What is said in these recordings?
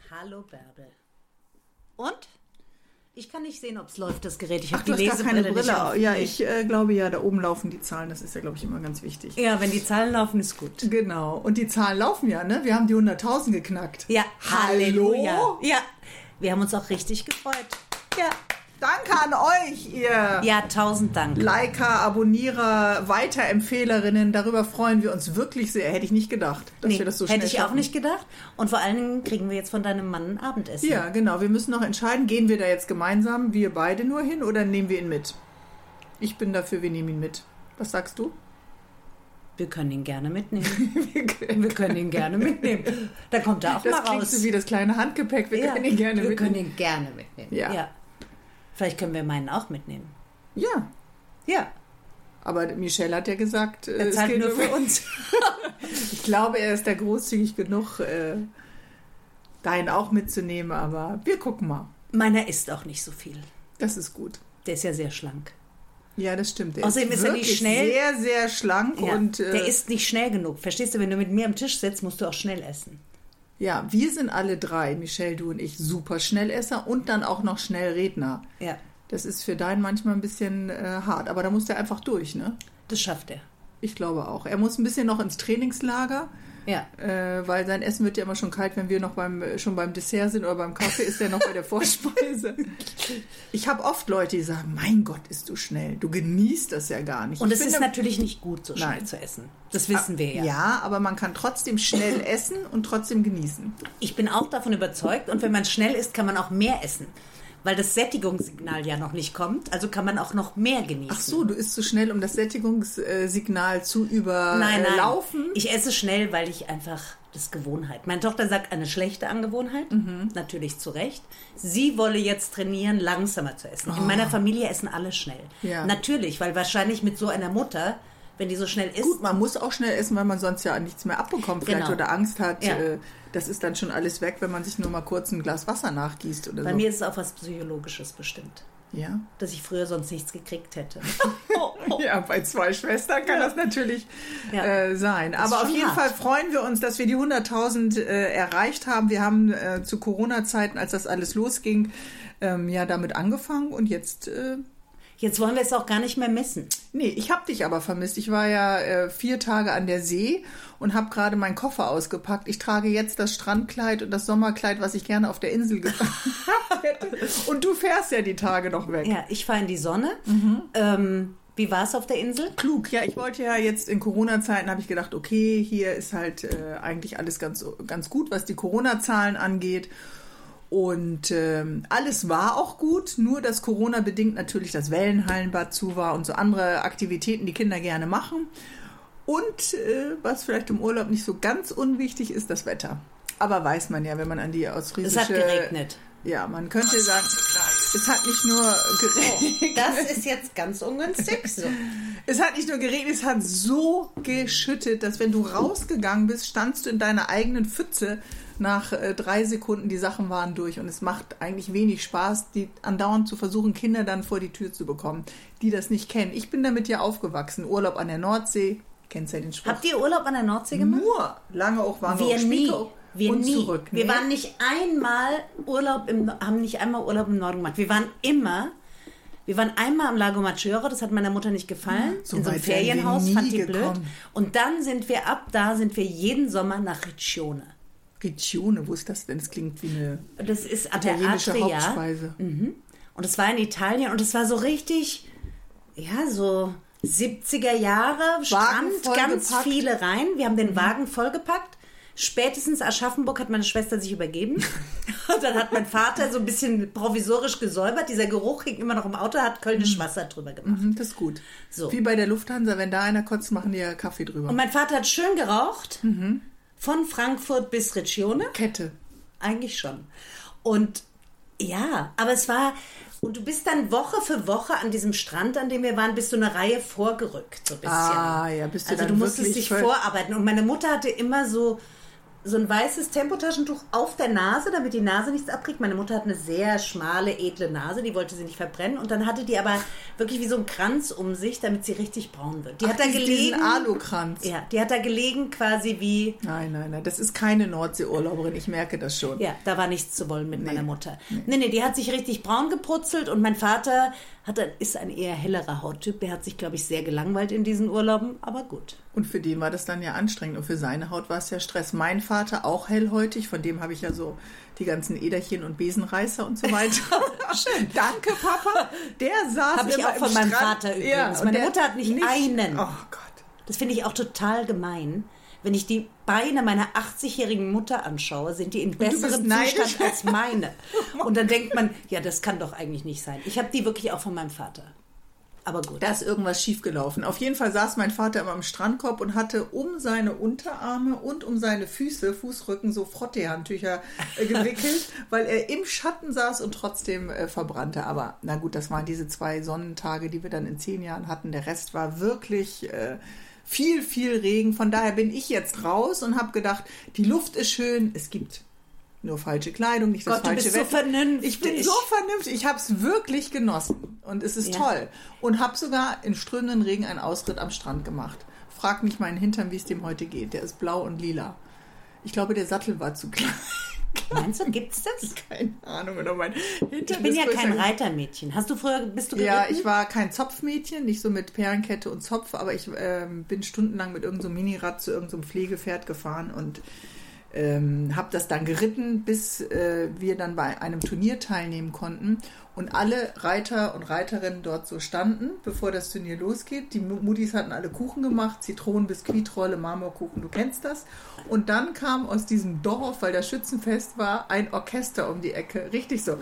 Hallo Bärbel. Und? Ich kann nicht sehen, ob es läuft, das Gerät. Ich habe du die hast gar keine Lesebrille Brille. nicht. Ja, ich glaube ja, da oben laufen die Zahlen. Das ist ja, glaube ich, immer ganz wichtig. Ja, wenn die Zahlen laufen, ist gut. Genau. Und die Zahlen laufen ja, ne? Wir haben die 100.000 geknackt. Ja, Halleluja. Hallo? Ja, wir haben uns auch richtig gefreut. Ja. Danke an euch, ihr Ja, 1000 Dank. Liker, Abonnierer, Weiterempfehlerinnen. Darüber freuen wir uns wirklich sehr. Hätte ich nicht gedacht, dass wir das so schnell hätte ich schaffen. auch nicht gedacht. Und vor allen Dingen kriegen wir jetzt von deinem Mann ein Abendessen. Ja, genau. Wir müssen noch entscheiden, gehen wir da jetzt gemeinsam, wir beide nur hin, oder nehmen wir ihn mit? Ich bin dafür, wir nehmen ihn mit. Was sagst du? Wir können ihn gerne mitnehmen. Wir können ihn gerne mitnehmen. Da kommt er auch Das mal klingt raus. so wie das kleine Handgepäck. Wir können ihn gerne mitnehmen. Wir können ihn gerne mitnehmen. Ja. Vielleicht können wir meinen auch mitnehmen. Ja. Ja. Aber Michelle hat ja gesagt, er zahlt nur für uns. Ich glaube, er ist da großzügig genug, deinen auch mitzunehmen, aber wir gucken mal. Meiner isst auch nicht so viel. Das ist gut. Der ist ja sehr schlank. Ja, das stimmt. Der Außerdem ist er nicht schnell. Sehr, sehr schlank. Ja, und der isst nicht schnell genug. Verstehst du, wenn du mit mir am Tisch sitzt, musst du auch schnell essen. Ja, wir sind alle drei, Michelle, du und ich, super Schnellesser und dann auch noch Schnellredner. Ja. Das ist für deinen manchmal ein bisschen hart, aber da muss der einfach durch, ne? Das schafft er. Ich glaube auch. Er muss ein bisschen noch ins Trainingslager. Ja. Weil sein Essen wird ja immer schon kalt, wenn wir noch schon beim Dessert sind oder beim Kaffee, ist er noch bei der Vorspeise. Ich habe oft Leute, die sagen, mein Gott, isst du schnell. Du genießt das ja gar nicht. Und es ist natürlich nicht gut, so schnell zu essen. Das wissen wir ja. Ja, aber man kann trotzdem schnell essen und trotzdem genießen. Ich bin auch davon überzeugt. Und wenn man schnell isst, kann man auch mehr essen. Weil das Sättigungssignal ja noch nicht kommt. Also kann man auch noch mehr genießen. Ach so, du isst so schnell, um das Sättigungssignal zu überlaufen? Nein. Ich esse schnell, weil ich einfach, das ist Gewohnheit. Meine Tochter sagt, eine schlechte Angewohnheit. Natürlich zu Recht. Sie wolle jetzt trainieren, langsamer zu essen. In meiner Familie essen alle schnell. Ja. Natürlich, weil wahrscheinlich mit so einer Mutter, wenn die so schnell isst. Gut, man muss auch schnell essen, weil man sonst ja nichts mehr abbekommt vielleicht Genau. oder Angst hat. Ja. Das ist dann schon alles weg, wenn man sich nur mal kurz ein Glas Wasser nachgießt oder Bei so. mir ist es auch was Psychologisches bestimmt. Ja? Dass ich früher sonst nichts gekriegt hätte. Ja, bei 2 Schwestern kann das natürlich sein. Das ist Aber auf schon jeden hart. Fall freuen wir uns, dass wir die 100.000 erreicht haben. Wir haben zu Corona-Zeiten, als das alles losging, damit angefangen und jetzt... Jetzt wollen wir es auch gar nicht mehr missen. Nee, ich habe dich aber vermisst. Ich war ja 4 Tage an der See und habe gerade meinen Koffer ausgepackt. Ich trage jetzt das Strandkleid und das Sommerkleid, was ich gerne auf der Insel getragen hätte. Und du fährst ja die Tage noch weg. Ja, ich fahre in die Sonne. Wie war es auf der Insel? Klug, ja, ich wollte ja jetzt in Corona-Zeiten, habe ich gedacht, okay, hier ist halt eigentlich alles ganz, ganz gut, was die Corona-Zahlen angeht. Und alles war auch gut, nur dass Corona-bedingt natürlich das Wellenhallenbad zu war und so andere Aktivitäten, die Kinder gerne machen. Und was vielleicht im Urlaub nicht so ganz unwichtig ist, das Wetter. Aber weiß man ja, wenn man an die ausfriesische... Es hat geregnet. Ja, man könnte sagen, es hat nicht nur geregnet. Das ist jetzt ganz ungünstig. So. Es hat nicht nur geregnet, es hat so geschüttet, dass wenn du rausgegangen bist, standst du in deiner eigenen Pfütze. Nach 3 Sekunden, die Sachen waren durch. Und es macht eigentlich wenig Spaß, die andauernd zu versuchen, Kinder dann vor die Tür zu bekommen, die das nicht kennen. Ich bin damit ja aufgewachsen. Urlaub an der Nordsee. Kennst ja den Spruch. Habt ihr Urlaub an der Nordsee gemacht? Nur. Lange auch waren Wir auf nie. Spiekeroog Wir und nie. zurück. Wir Nee. waren nicht einmal haben nicht einmal Urlaub im Norden gemacht. Wir waren einmal am Lago Maggiore, das hat meiner Mutter nicht gefallen, So in so einem weit wären wir Ferienhaus, nie fand die blöd. gekommen. Und dann sind wir jeden Sommer nach Riccione. Riccione, wo ist das denn? Das klingt wie eine Das ist an der italienische Adria. Hauptspeise. Und es war in Italien und es war so richtig, so 70er Jahre, Strand, ganz vollgepackt. viele rein. Wir haben den Wagen vollgepackt. Spätestens Aschaffenburg hat meine Schwester sich übergeben. Und dann hat mein Vater so ein bisschen provisorisch gesäubert. Dieser Geruch hing immer noch im Auto, hat Kölnisch Wasser drüber gemacht. Das ist gut. So. Wie bei der Lufthansa, wenn da einer kotzt, machen die ja Kaffee drüber. Und mein Vater hat schön geraucht. Von Frankfurt bis Riccione. Kette. Eigentlich schon. Und ja, aber es war... Und du bist dann Woche für Woche an diesem Strand, an dem wir waren, bist du eine Reihe vorgerückt, so ein bisschen. Ah, ja, bist du also dann du musstest wirklich dich vorarbeiten. Und meine Mutter hatte immer so so ein weißes Tempotaschentuch auf der Nase, damit die Nase nichts abkriegt. Meine Mutter hat eine sehr schmale, edle Nase, die wollte sie nicht verbrennen. Und dann hatte die aber wirklich wie so einen Kranz um sich, damit sie richtig braun wird. Die hat da gelegen. Diesen Alukranz. Ja, die hat da gelegen quasi wie... Nein, das ist keine Nordseeurlauberin, ich merke das schon. Ja, da war nichts zu wollen mit meiner Mutter. Nee, die hat sich richtig braun geputzelt und mein Vater ist ein eher hellerer Hauttyp. Der hat sich, glaube ich, sehr gelangweilt in diesen Urlauben, aber gut. Und für den war das dann ja anstrengend und für seine Haut war es ja Stress. Mein Vater auch hellhäutig, von dem habe ich ja so die ganzen Äderchen und Besenreißer und so weiter. Schön. Danke, Papa. Der saß Habe ich auch von meinem Vater übrigens. Ja, meine Mutter hat nicht einen. Oh Gott. Das finde ich auch total gemein. Wenn ich die Beine meiner 80-jährigen Mutter anschaue, sind die in besserem Zustand als meine. Und dann denkt man, ja, das kann doch eigentlich nicht sein. Ich habe die wirklich auch von meinem Vater. Aber gut. Da ist irgendwas schiefgelaufen. Auf jeden Fall saß mein Vater immer am Strandkorb und hatte um seine Unterarme und um seine Füße, Fußrücken, so Frotteehandtücher gewickelt, weil er im Schatten saß und trotzdem verbrannte. Aber na gut, das waren diese 2 Sonnentage, die wir dann in 10 Jahren hatten. Der Rest war wirklich... viel Regen. Von daher bin ich jetzt raus und habe gedacht, die Luft ist schön, es gibt nur falsche Kleidung, nicht das falsche Wetter. So vernünftig. Ich bin so vernünftig. Ich habe es wirklich genossen und es ist toll. Und habe sogar in strömenden Regen einen Ausritt am Strand gemacht. Frag mich meinen Hintern, wie es dem heute geht. Der ist blau und lila. Ich glaube, der Sattel war zu klein. Meinst du, gibt's das? Keine Ahnung. Oder mein Hintern ich bin ja kein Reitermädchen. Bist du geritten? Ja, ich war kein Zopfmädchen, nicht so mit Perlenkette und Zopf, aber ich bin stundenlang mit irgendeinem Minirad zu irgendeinem Pflegepferd gefahren und habe das dann geritten, bis wir dann bei einem Turnier teilnehmen konnten und alle Reiter und Reiterinnen dort so standen, bevor das Turnier losgeht. Die Muttis hatten alle Kuchen gemacht, Zitronen, Biskuitrolle, Marmorkuchen, du kennst das. Und dann kam aus diesem Dorf, weil das Schützenfest war, ein Orchester um die Ecke, richtig so.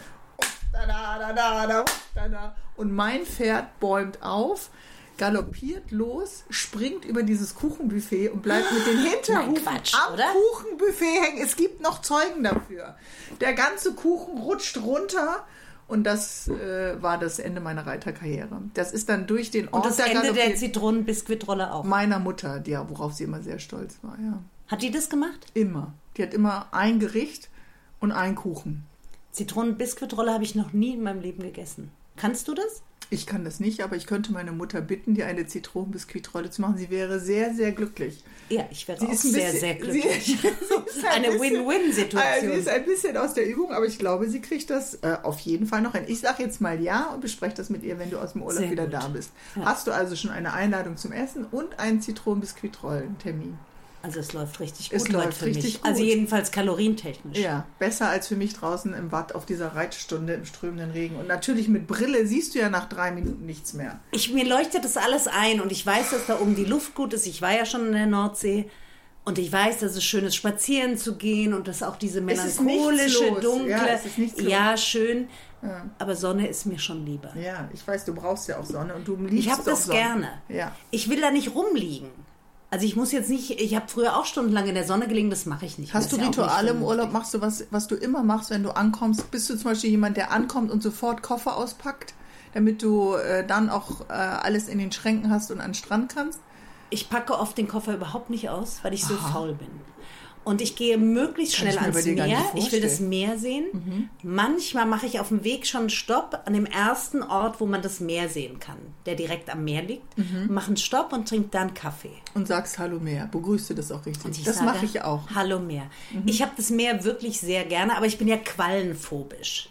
Und mein Pferd bäumt auf, galoppiert los, springt über dieses Kuchenbuffet und bleibt mit den Hinterhufen am Kuchenbuffet hängen. Es gibt noch Zeugen dafür. Der ganze Kuchen rutscht runter und das war das Ende meiner Reiterkarriere. Das ist dann durch den Ort. Und das Ende der Zitronen-Biskuitrolle auch? Meiner Mutter, worauf sie immer sehr stolz war, ja. Hat die das gemacht? Immer. Die hat immer ein Gericht und einen Kuchen. Zitronen-Biskuitrolle habe ich noch nie in meinem Leben gegessen. Kannst du das? Ich kann das nicht, aber ich könnte meine Mutter bitten, dir eine Zitronenbiskuitrolle zu machen. Sie wäre sehr, sehr glücklich. Ja, ich wäre auch sehr, sehr glücklich. Eine Win-Win-Situation. Sie ist ein bisschen aus der Übung, aber ich glaube, sie kriegt das auf jeden Fall noch hin. Ich sage jetzt mal ja und bespreche das mit ihr, wenn du aus dem Urlaub wieder da bist. Ja. Hast du also schon eine Einladung zum Essen und einen Zitronenbiskuitrollen-Termin? Also es läuft richtig gut heute für mich. Also jedenfalls kalorientechnisch. Ja, besser als für mich draußen im Watt auf dieser Reitstunde im strömenden Regen. Und natürlich mit Brille siehst du ja nach 3 Minuten nichts mehr. Mir leuchtet das alles ein und ich weiß, dass da oben die Luft gut ist. Ich war ja schon in der Nordsee und ich weiß, dass es schön ist, spazieren zu gehen und dass auch diese melancholische, dunkle... Ja, schön. Ja. Aber Sonne ist mir schon lieber. Ja, ich weiß, du brauchst ja auch Sonne und du liebst Ich habe das Sonne. gerne. Ja. Ich will da nicht rumliegen. Also ich muss jetzt nicht, ich habe früher auch stundenlang in der Sonne gelegen, das mache ich nicht. Hast du Rituale im Urlaub? Machst du was du immer machst, wenn du ankommst? Bist du zum Beispiel jemand, der ankommt und sofort Koffer auspackt, damit du dann auch alles in den Schränken hast und an den Strand kannst? Ich packe oft den Koffer überhaupt nicht aus, weil ich so faul bin. Und ich gehe möglichst schnell ans Meer. Ich will das Meer sehen. Mhm. Manchmal mache ich auf dem Weg schon einen Stopp an dem ersten Ort, wo man das Meer sehen kann, der direkt am Meer liegt. Mache einen Stopp und trinke dann Kaffee. Und sagst Hallo Meer. Begrüßt du das auch richtig? Das mache ich auch. Hallo Meer. Ich habe das Meer wirklich sehr gerne, aber ich bin ja quallenphobisch.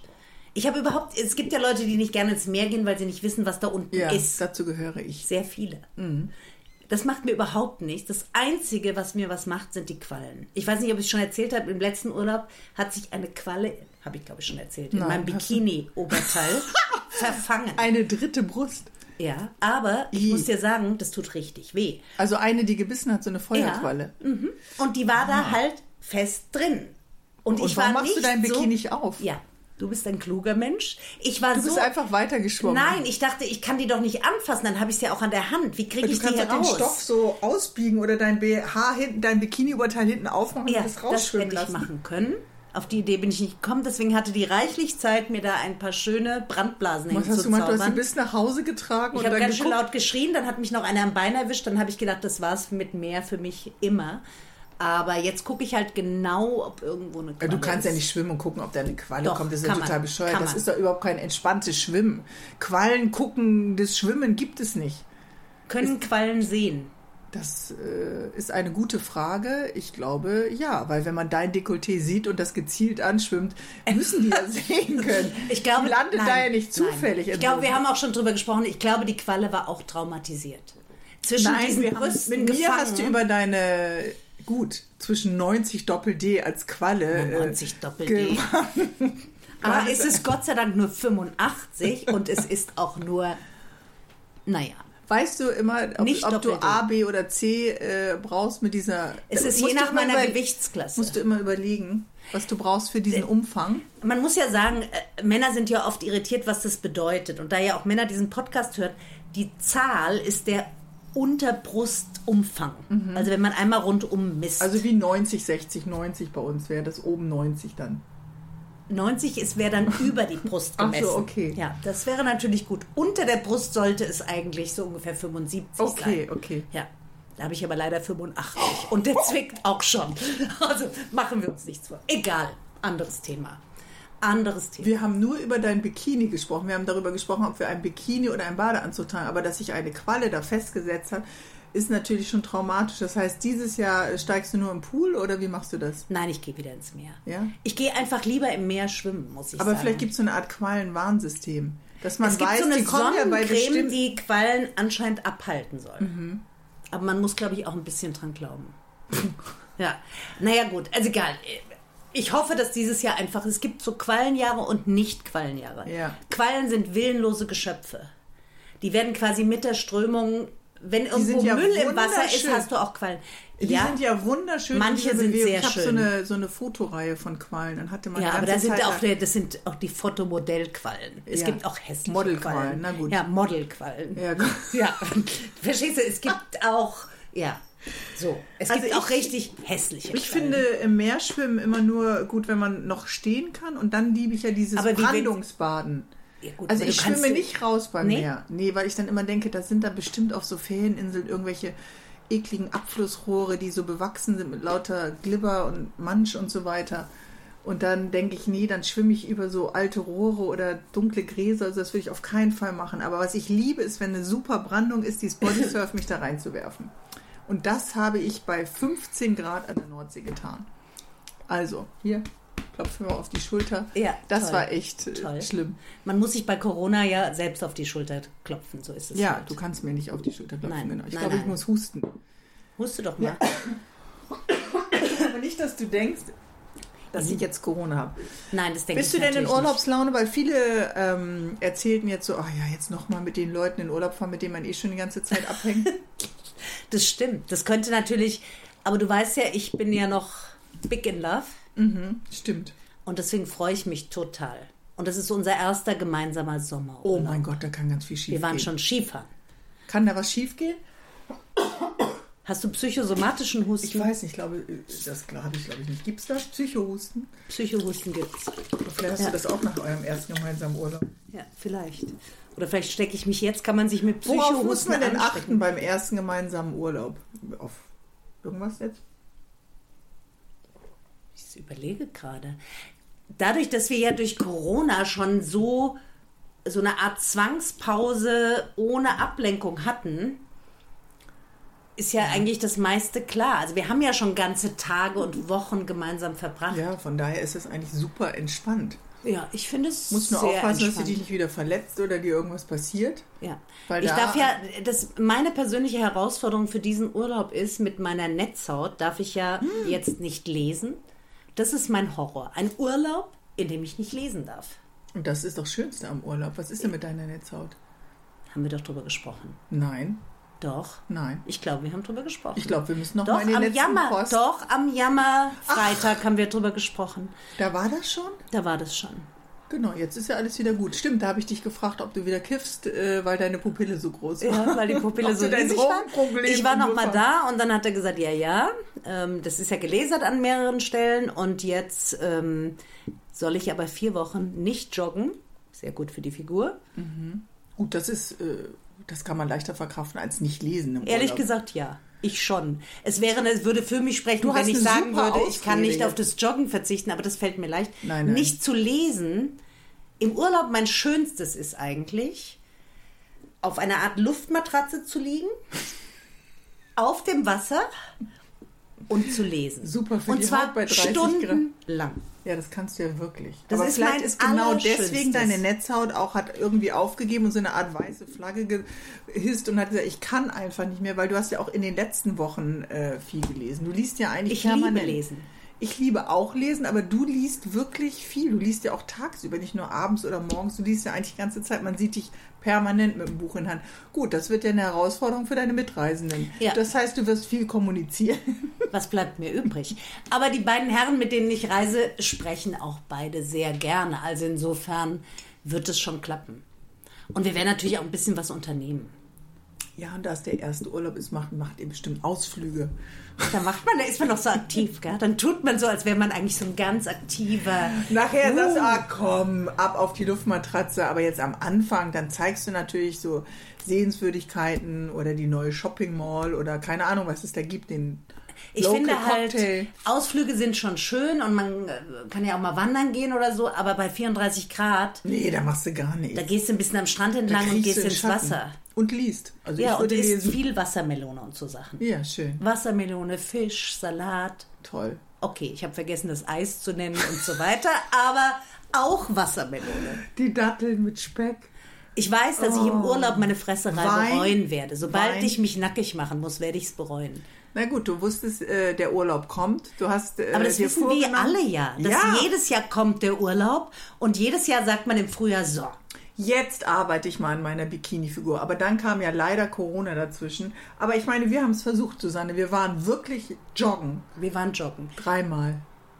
Es gibt ja Leute, die nicht gerne ins Meer gehen, weil sie nicht wissen, was da unten ist. Dazu gehöre ich. Sehr viele. Das macht mir überhaupt nichts. Das Einzige, was mir was macht, sind die Quallen. Ich weiß nicht, ob ich es schon erzählt habe, im letzten Urlaub hat sich eine Qualle, habe ich glaube ich schon erzählt, in meinem Bikini-Oberteil verfangen. Eine dritte Brust. Ja, aber ich muss dir sagen, das tut richtig weh. Also eine, die gebissen hat, so eine Feuerqualle. Ja, und die war da halt fest drin. Und ich warum war machst nicht du dein Bikini nicht auf? Ja. Du bist ein kluger Mensch. Du bist einfach weitergeschwommen. Nein, ich dachte, ich kann die doch nicht anfassen, dann habe ich es ja auch an der Hand. Wie kriege ich die hier raus? Du kannst den Stoff so ausbiegen oder dein BH hinten, dein Bikini-Oberteil hinten aufmachen und das rausschwimmen lassen. Das hätte ich machen können. Auf die Idee bin ich nicht gekommen, deswegen hatte die reichlich Zeit, mir da ein paar schöne Brandblasen hinzuzaubern. Was hast du gemacht? Du hast sie bis nach Hause getragen? Ich habe ganz schön laut geschrien, dann hat mich noch einer am Bein erwischt, dann habe ich gedacht, das war's mit Meer für mich immer. Aber jetzt gucke ich halt genau, ob irgendwo eine Qualle Du kannst ist. ja nicht schwimmen und gucken, ob da eine Qualle Doch, kommt. Das ist ja kann total man. bescheuert. Kann Das man. ist doch überhaupt kein entspanntes Schwimmen. Quallen gucken, das Schwimmen gibt es nicht. Können Quallen sehen? Das ist eine gute Frage. Ich glaube, ja, weil wenn man dein Dekolleté sieht und das gezielt anschwimmt, müssen die ja sehen können. Ich glaube, die landet nein, da ja nicht zufällig. Nein. Ich glaube, wir haben auch schon drüber gesprochen. Ich glaube, die Qualle war auch traumatisiert. Zwischen diesen Brüsten mit mir gefangen. hast du über deine, zwischen 90 Doppel-D als Qualle. 90 Doppel-D. Aber es ist Gott sei Dank nur 85 und es ist auch nur, naja. Weißt du immer, ob du A, B oder C brauchst mit dieser... Es ist je nach meiner Gewichtsklasse. Musst du immer überlegen, was du brauchst für diesen Umfang. Man muss ja sagen, Männer sind ja oft irritiert, was das bedeutet. Und da ja auch Männer diesen Podcast hören, die Zahl ist der Unterbrustumfang. Also wenn man einmal rundum misst. Also wie 90, 60, 90 bei uns wäre das oben 90 dann. 90 wäre dann über die Brust gemessen. Ach so, okay. Ja, das wäre natürlich gut. Unter der Brust sollte es eigentlich so ungefähr 75 sein. Okay. Ja, da habe ich aber leider 85. Und der zwickt auch schon. Also machen wir uns nichts vor. Egal, anderes Thema. Wir haben nur über dein Bikini gesprochen. Wir haben darüber gesprochen, ob wir ein Bikini oder einen Badeanzug tragen. Aber dass sich eine Qualle da festgesetzt hat, ist natürlich schon traumatisch. Das heißt, dieses Jahr steigst du nur im Pool oder wie machst du das? Nein, ich gehe wieder ins Meer. Ja? Ich gehe einfach lieber im Meer schwimmen, muss ich sagen. Aber vielleicht gibt es so eine Art Quallenwarnsystem. Dass man es gibt weiß, so eine die kommen ja bei Sonnencreme, die Quallen anscheinend abhalten soll. Aber man muss, glaube ich, auch ein bisschen dran glauben. Ja, naja gut, also egal. Ich hoffe, dass dieses Jahr einfach, es gibt so Quallenjahre und Nicht-Quallenjahre. Ja. Quallen sind willenlose Geschöpfe. Die werden quasi mit der Strömung, wenn irgendwo ja Müll im Wasser ist, wunderschön. hast du auch Quallen. Die sind ja wunderschön. Manche diese sind Bewegung. sehr ich habe schön. so eine Fotoreihe von Quallen. Dann hatte man Ja, die aber ganze das sind auch die Fotomodellquallen. Es Ja. gibt auch hässliche Modelquallen, Quallen. na gut. Ja, Modelquallen. Ja, gut. Ja, verstehst du, es gibt auch, ja, so. Es Also gibt auch richtig hässliche Ich Quallen. finde im Meerschwimmen immer nur gut, wenn man noch stehen kann. Und dann liebe ich ja dieses Aber wie Brandungsbaden. Ja, gut, Also aber ich du kannst schwimme ja- nicht raus beim Nee? Meer. Nee, weil ich dann immer denke, da sind da bestimmt auf so Ferieninsel irgendwelche ekligen Abflussrohre, die so bewachsen sind mit lauter Glibber und Mansch und so weiter. Und dann denke ich, nee, dann schwimme ich über so alte Rohre oder dunkle Gräser. Also das würde ich auf keinen Fall machen. Aber was ich liebe, ist, wenn eine super Brandung ist, dieses Bodysurf mich da reinzuwerfen. Und das habe ich bei 15 Grad an der Nordsee getan. Also, hier, klopfen wir auf die Schulter. Ja, das toll. war echt Toll. schlimm. Man muss sich bei Corona ja selbst auf die Schulter klopfen, so ist es. Ja, halt. du kannst mir nicht auf die Schulter klopfen. Nein, Genau. Ich nein, glaube, ich nein. muss husten. Huste doch mal. Aber nicht, dass du denkst, dass ich jetzt Corona habe. Nein, das denke ich Bist du denn in natürlich nicht. Urlaubslaune? Weil viele erzählten jetzt so, ja, jetzt nochmal mit den Leuten in Urlaub fahren, mit denen man eh schon die ganze Zeit abhängt. Das stimmt. Das könnte natürlich, aber du weißt ja, ich bin ja noch big in love Stimmt. und deswegen freue ich mich total. Und das ist unser erster gemeinsamer Sommer. Oh mein Gott, da kann ganz viel schief Wir waren gehen. schon Skifahren. Kann da was schief gehen? Hast du psychosomatischen Husten? Ich weiß nicht, glaube habe ich glaube ich nicht. Gibt es das? Psychohusten? Psychohusten gibt's. Oder vielleicht hast Ja. du das auch nach eurem ersten gemeinsamen Urlaub. Ja, vielleicht. Oder vielleicht stecke ich mich jetzt, kann man sich mit Worauf Psychohusten muss man denn anstecken. achten beim ersten gemeinsamen Urlaub? Auf irgendwas jetzt? Ich überlege gerade. Dadurch, dass wir ja durch Corona schon so eine Art Zwangspause ohne Ablenkung hatten, ist ja eigentlich das meiste klar. Also wir haben ja schon ganze Tage und Wochen gemeinsam verbracht. Ja, von daher ist es eigentlich super entspannt. Ja, ich finde es Musst nur sehr aufpassen, dass du entspannt. dich nicht wieder verletzt oder dir irgendwas passiert. Ja. Weil Ich da- darf ja, meine persönliche Herausforderung für diesen Urlaub ist, mit meiner Netzhaut darf ich ja jetzt nicht lesen. Das ist mein Horror. Ein Urlaub, in dem ich nicht lesen darf. Und das ist doch das Schönste am Urlaub. Was ist denn mit deiner Netzhaut? Haben wir doch drüber gesprochen. Nein, Doch. nein. Ich glaube, wir haben drüber gesprochen. Ich glaube, wir müssen noch Doch, mal in den am letzten Post. am Jammerfreitag haben wir drüber gesprochen. Da war das schon? Da war das schon. Genau, jetzt ist ja alles wieder gut. Stimmt, da habe ich dich gefragt, ob du wieder kiffst, weil deine Pupille so groß war. Ja, weil die Pupille Ob so du dein riesig war. Drogenproblem Ich war noch mal umgefangen- da und dann hat er gesagt, ja, das ist ja gelasert an mehreren Stellen und jetzt soll ich aber 4 Wochen nicht joggen. Sehr gut für die Figur. Gut, das ist das kann man leichter verkraften als nicht lesen im Ehrlich Urlaub. gesagt, ja. Ich schon. Es würde für mich sprechen, Du wenn hast ich eine sagen super würde, ich kann Ausrede nicht auf jetzt. das Joggen verzichten, aber das fällt mir leicht. Nein. Nicht zu lesen. Im Urlaub mein Schönstes ist eigentlich, auf einer Art Luftmatratze zu liegen, auf dem Wasser und zu lesen. Super für und die zwar Haut bei 30 stundenlang. Ja, das kannst du ja wirklich. Das Aber ist vielleicht mein ist genau deswegen Allerschönstes. deine Netzhaut auch hat irgendwie aufgegeben und so eine Art weiße Flagge gehisst und hat gesagt, ich kann einfach nicht mehr, weil du hast ja auch in den letzten Wochen viel gelesen. Du liest ja eigentlich Ich liebe permanent. Lesen. Ich liebe auch Lesen, aber du liest wirklich viel. Du liest ja auch tagsüber, nicht nur abends oder morgens. Du liest ja eigentlich die ganze Zeit. Man sieht dich permanent mit dem Buch in der Hand. Gut, das wird ja eine Herausforderung für deine Mitreisenden. Ja. Das heißt, du wirst viel kommunizieren. Was bleibt mir übrig? Aber die beiden Herren, mit denen ich reise, sprechen auch beide sehr gerne. Also insofern wird es schon klappen. Und wir werden natürlich auch ein bisschen was unternehmen. Ja, und da es der erste Urlaub ist, macht ihr bestimmt Ausflüge. Da ist man noch so aktiv, gell? Dann tut man so, als wäre man eigentlich so ein ganz aktiver... Nachher sagst du, komm, ab auf die Luftmatratze. Aber jetzt am Anfang, dann zeigst du natürlich so Sehenswürdigkeiten oder die neue Shopping Mall oder keine Ahnung, was es da gibt, den Ich Local finde halt, Cocktail. Ausflüge sind schon schön und man kann ja auch mal wandern gehen oder so, aber bei 34 Grad, Nee, da machst du gar nichts. da gehst du ein bisschen am Strand Da entlang und kriegst gehst du in ins Schatten. Wasser. Und liest. Also Ja, ich und würde isst lesen. viel Wassermelone und so Sachen. Ja, schön. Wassermelone, Fisch, Salat. Toll. Okay, ich habe vergessen, das Eis zu nennen und so weiter, aber auch Wassermelone. Die Datteln mit Speck. Ich weiß, dass ich im Urlaub meine Fresserei Wein. bereuen werde. Sobald Wein. ich mich nackig machen muss, werde ich es bereuen. Na gut, du wusstest, der Urlaub kommt. Du hast Aber das dir wissen wir vorgenommen- alle ja. Dass jedes Jahr kommt der Urlaub und jedes Jahr sagt man im Frühjahr so. Jetzt arbeite ich mal an meiner Bikini-Figur. Aber dann kam ja leider Corona dazwischen. Aber ich meine, wir haben es versucht, Susanne. Wir waren wirklich joggen. Wir waren joggen. 3-mal.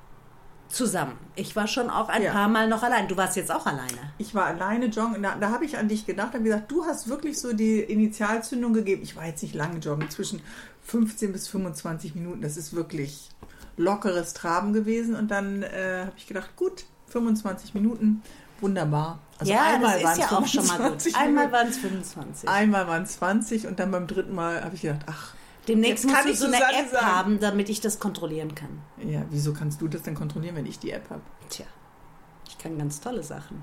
Zusammen. Ich war schon auch ein Ja. paar Mal noch allein. Du warst jetzt auch alleine. Ich war alleine joggen. Da habe ich an dich gedacht und gesagt, du hast wirklich so die Initialzündung gegeben. Ich war jetzt nicht lange joggen, zwischen 15 bis 25 Minuten. Das ist wirklich lockeres Traben gewesen. Und dann habe ich gedacht, gut, 25 Minuten, wunderbar. Also ja, einmal das waren ist ja es auch schon mal gut. 25 Einmal Minuten. waren es 25. Einmal waren es 20 und dann beim dritten Mal habe ich gedacht, ach, Demnächst jetzt musst kann du ich so eine Susanne App sagen. haben, damit ich das kontrollieren kann. Ja, wieso kannst du das denn kontrollieren, wenn ich die App habe? Tja, ich kann ganz tolle Sachen.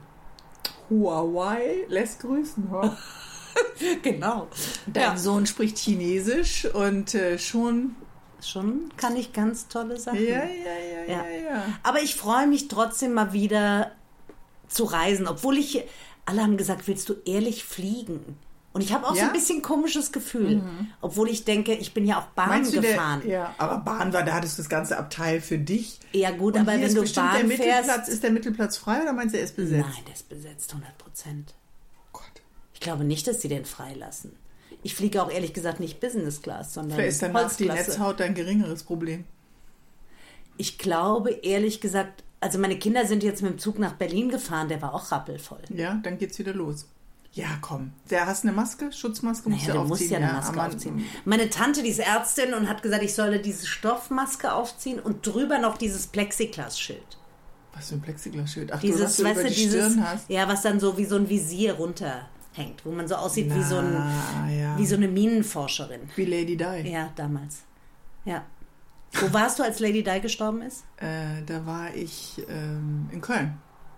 Huawei lässt grüßen. Huh? Genau. Dein Sohn spricht Chinesisch und schon... Schon kann ich ganz tolle Sachen. Ja. Aber ich freue mich trotzdem mal wieder zu reisen, obwohl alle haben gesagt, willst du ehrlich fliegen? Und ich habe auch so Ja? ein bisschen komisches Gefühl, obwohl ich denke, ich bin ja auch Bahn gefahren. Ja, aber Bahn da hattest du das ganze Abteil für dich. Ja gut, Und aber hier wenn ist du bestimmt Bahn der fährst... Mittelplatz, ist der Mittelplatz frei oder meinst du, er ist besetzt? Nein, der ist besetzt, 100%. Gott. Ich glaube nicht, dass sie den freilassen. Ich fliege auch ehrlich gesagt nicht Business Class, sondern Vielleicht ist danach die Holzklasse. Netzhaut ein geringeres Problem. Ich glaube, ehrlich gesagt, also meine Kinder sind jetzt mit dem Zug nach Berlin gefahren, der war auch rappelvoll. Ja, dann geht's wieder los. Ja, komm. Der hast eine Maske? Schutzmaske musst Naja, du du aufziehen. musst ja eine Maske aber- aufziehen. Meine Tante, die ist Ärztin und hat gesagt, ich solle diese Stoffmaske aufziehen und drüber noch dieses Plexiglas-Schild. Was für ein Plexiglasschild? Ach, Dieses, du, was du weißt über du, die Stirn hast. ja, was dann so wie so ein Visier runterhängt, wo man so aussieht wie so ja. wie so eine Minenforscherin. Wie Lady Di. Ja, damals. Ja. Wo warst du, als Lady Di gestorben ist? Da war ich in Köln.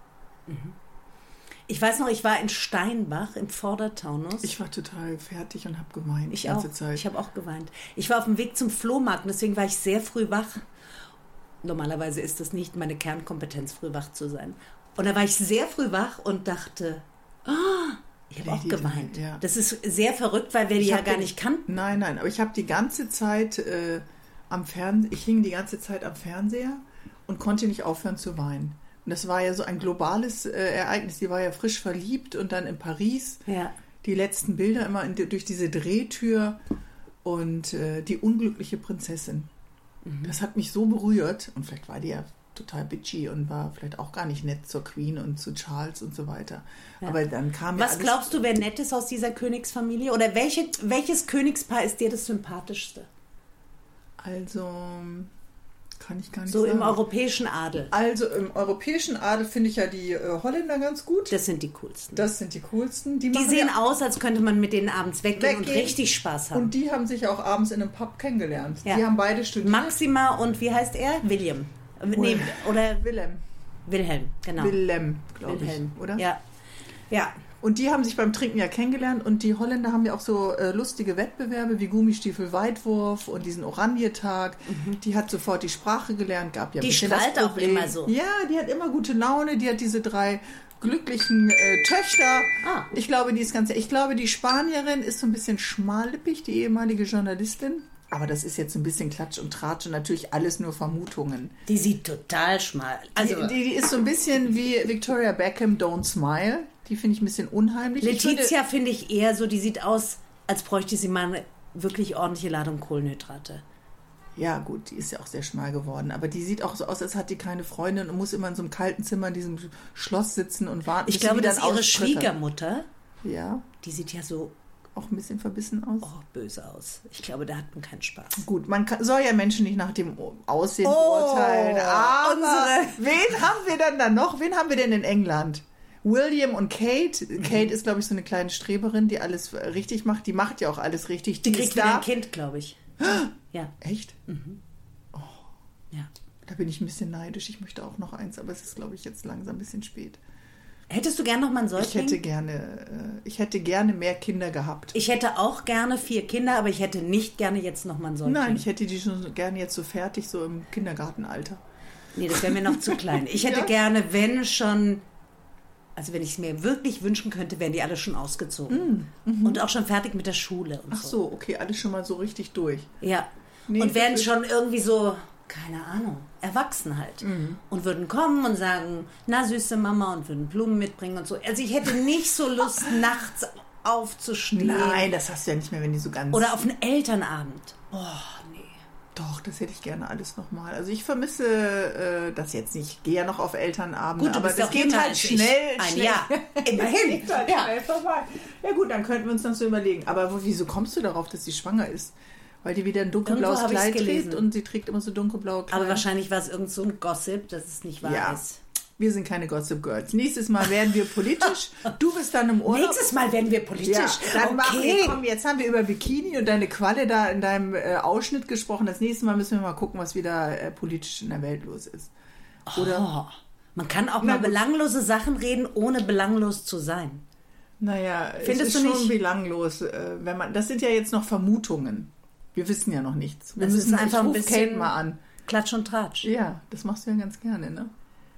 Ich weiß noch, ich war in Steinbach im Vordertaunus. Ich war total fertig und habe geweint die Ich ganze auch. Zeit. Ich habe auch geweint. Ich war auf dem Weg zum Flohmarkt und deswegen war ich sehr früh wach. Normalerweise ist das nicht meine Kernkompetenz, früh wach zu sein. Und da war ich sehr früh wach und dachte, ich habe auch Lady Di, geweint. ja. Das ist sehr verrückt, weil wir die ja hab gar den- nicht kannten. Nein, aber ich habe die ganze Zeit ich hing die ganze Zeit am Fernseher und konnte nicht aufhören zu weinen. Und das war ja so ein globales Ereignis. Die war ja frisch verliebt und dann in Paris. Ja. Die letzten Bilder immer durch diese Drehtür und die unglückliche Prinzessin. Das hat mich so berührt. Und vielleicht war die ja total bitchy und war vielleicht auch gar nicht nett zur Queen und zu Charles und so weiter. Ja. Aber dann kam ja Was alles- glaubst du, wer nett ist aus dieser Königsfamilie? Oder welches Königspaar ist dir das sympathischste? Also, Kann ich gar nicht So sagen. im europäischen Adel. Also im europäischen Adel finde ich ja die Holländer ganz gut. Das sind die coolsten. Das sind die coolsten. Die sehen aus, als könnte man mit denen abends weggehen und richtig Spaß haben. Und die haben sich auch abends in einem Pub kennengelernt. Ja. Die haben beide studiert. Maxima und wie heißt er? William. Nee, oder Wilhelm, genau. glaube ich, oder? Ja. Ja. Und die haben sich beim Trinken ja kennengelernt und die Holländer haben ja auch so lustige Wettbewerbe wie Gummistiefel-Weitwurf und diesen Oranjetag. Die hat sofort die Sprache gelernt, gab ja Die strahlt auch immer so. Ja, die hat immer gute Laune, die hat diese 3 glücklichen Töchter. Ich glaube, die Spanierin ist so ein bisschen schmallippig, die ehemalige Journalistin. Aber das ist jetzt ein bisschen Klatsch und Tratsch und natürlich alles nur Vermutungen. Die sieht total schmal. Also Die ist so ein bisschen wie Victoria Beckham, Don't Smile. Die finde ich ein bisschen unheimlich. Letizia finde ich eher so, die sieht aus, als bräuchte sie mal eine wirklich ordentliche Ladung Kohlenhydrate. Ja gut, die ist ja auch sehr schmal geworden. Aber die sieht auch so aus, als hat die keine Freundin und muss immer in so einem kalten Zimmer in diesem Schloss sitzen und warten. Ich glaube, dass ihre Schwiegermutter, ja, die sieht ja so auch ein bisschen verbissen aus. Oh, böse aus. Ich glaube, da hat man keinen Spaß. Gut, soll ja Menschen nicht nach dem Aussehen beurteilen. Aber wen haben wir denn da noch? Wen haben wir denn in England? William und Kate. Kate ist, glaube ich, so eine kleine Streberin, die alles richtig macht. Die macht ja auch alles richtig. Die kriegt wieder ein Kind, glaube ich. Ja. Echt? Oh. Ja. Da bin ich ein bisschen neidisch. Ich möchte auch noch eins, aber es ist, glaube ich, jetzt langsam ein bisschen spät. Hättest du gern noch mal einen Säugling? Ich hätte gerne mehr Kinder gehabt. Ich hätte auch gerne 4 Kinder, aber ich hätte nicht gerne jetzt noch mal einen Säugling. Nein, ich hätte die schon gerne jetzt so fertig, so im Kindergartenalter. Nee, das wäre mir noch zu klein. Ich hätte gerne, wenn schon, also wenn ich es mir wirklich wünschen könnte, wären die alle schon ausgezogen. Und auch schon fertig mit der Schule. Und Ach so, okay, alles schon mal so richtig durch. Ja, nee, und wären schon irgendwie so, keine Ahnung, erwachsen halt. Und würden kommen und sagen, na süße Mama, und würden Blumen mitbringen und so. Also ich hätte nicht so Lust, nachts aufzustehen. Nein, das hast du ja nicht mehr, wenn die so ganz... Oder auf einen Elternabend. Oh, nee. Doch, das hätte ich gerne alles nochmal. Also ich vermisse das jetzt nicht. Ich gehe ja noch auf Elternabende, gut, aber das geht halt schnell. Ein Jahr. Immerhin. Schnell vorbei. Ja gut, dann könnten wir uns das so überlegen. Aber wieso kommst du darauf, dass sie schwanger ist? Weil die wieder ein dunkelblaues Kleid trägt und sie trägt immer so dunkelblaue Kleider. Aber wahrscheinlich war es irgend so ein Gossip, dass es nicht wahr ist. Wir sind keine Gossip Girls. Nächstes Mal werden wir politisch. Du bist dann im Urlaub. Nächstes Mal werden wir politisch. Ja, dann komm, jetzt haben wir über Bikini und deine Qualle da in deinem Ausschnitt gesprochen. Das nächste Mal müssen wir mal gucken, was wieder politisch in der Welt los ist. Oder? Man kann auch mal belanglose Sachen reden, ohne belanglos zu sein. Naja, findest es ist du schon nicht belanglos. Das sind ja jetzt noch Vermutungen. Wir wissen ja noch nichts. Wir müssen einfach ein bisschen Kate mal an. Klatsch und Tratsch. Ja, das machst du ja ganz gerne, ne?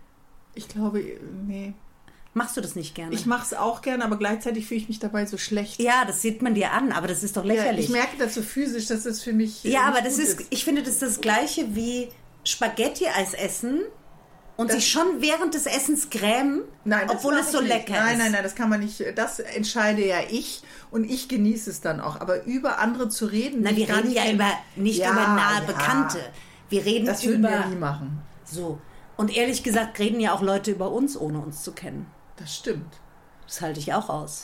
Ich glaube, nee. Machst du das nicht gerne? Ich mache es auch gerne, aber gleichzeitig fühle ich mich dabei so schlecht. Ja, das sieht man dir an, aber das ist doch lächerlich. Ja, ich merke das so physisch, dass das für mich ja, aber das ist, ich finde, das ist das Gleiche wie Spaghetti-Eis essen und sich schon während des Essens grämen, obwohl es so lecker ist. Nein, das kann man nicht. Das entscheide ja ich und ich genieße es dann auch. Aber über andere zu reden... Nein, wir reden ja nicht über nahe Bekannte. Wir reden das würden wir nie machen. So. Und ehrlich gesagt reden ja auch Leute über uns, ohne uns zu kennen. Das stimmt. Das halte ich auch aus.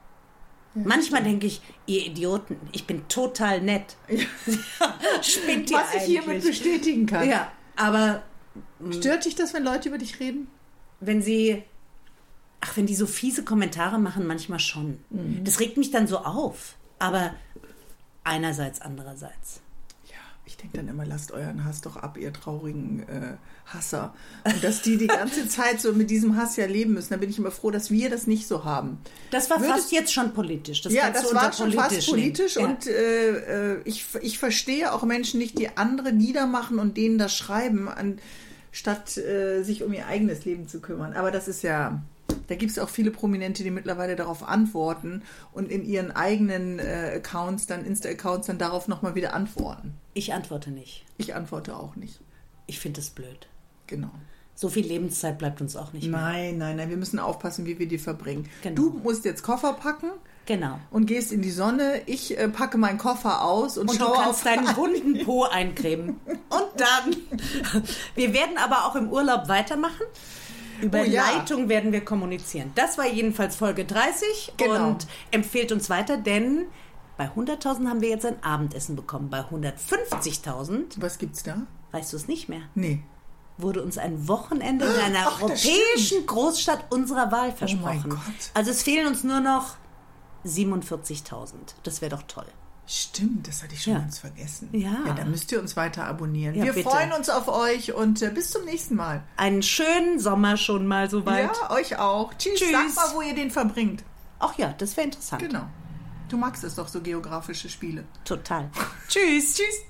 Ja, manchmal denke ich, ihr Idioten, ich bin total nett. Ja. Spinnt ihr was ich hiermit bestätigen kann. Ja, aber... Stört dich das, wenn Leute über dich reden? Wenn die so fiese Kommentare machen, manchmal schon. Das regt mich dann so auf. Aber einerseits, andererseits. Ja, ich denke dann immer, lasst euren Hass doch ab, ihr traurigen Hasser. Und dass die ganze Zeit so mit diesem Hass ja leben müssen, dann bin ich immer froh, dass wir das nicht so haben. Das war fast jetzt schon politisch. Das war schon fast politisch. Ja. Und ich verstehe auch Menschen nicht, die andere niedermachen und denen das schreiben, statt sich um ihr eigenes Leben zu kümmern. Aber das ist ja... Da gibt es auch viele Prominente, die mittlerweile darauf antworten und in ihren eigenen Insta-Accounts dann darauf nochmal wieder antworten. Ich antworte nicht. Ich antworte auch nicht. Ich finde das blöd. Genau. So viel Lebenszeit bleibt uns auch nicht mehr. Nein. Wir müssen aufpassen, wie wir die verbringen. Genau. Du musst jetzt Koffer packen. Genau. Und gehst in die Sonne. Ich packe meinen Koffer aus und schaue du kannst deinen wunden Po eincremen. Und dann. Wir werden aber auch im Urlaub weitermachen. Über Leitung werden wir kommunizieren. Das war jedenfalls Folge 30 und empfehlt uns weiter, denn bei 100.000 haben wir jetzt ein Abendessen bekommen. Bei 150.000... Was gibt's da? Weißt du es nicht mehr? Nee. Wurde uns ein Wochenende in einer Ach, das europäischen Großstadt unserer Wahl versprochen. mein Gott. Also es fehlen uns nur noch 47.000. Das wäre doch toll. Stimmt, das hatte ich schon ganz vergessen. Ja. Da müsst ihr uns weiter abonnieren. Ja, Wir bitte. freuen uns auf euch und bis zum nächsten Mal. Einen schönen Sommer schon mal soweit. Ja, euch auch. Tschüss. Tschüss. Sag mal, wo ihr den verbringt. Ach ja, das wäre interessant. Genau. Du magst es doch, so geografische Spiele. Total. Tschüss. Tschüss.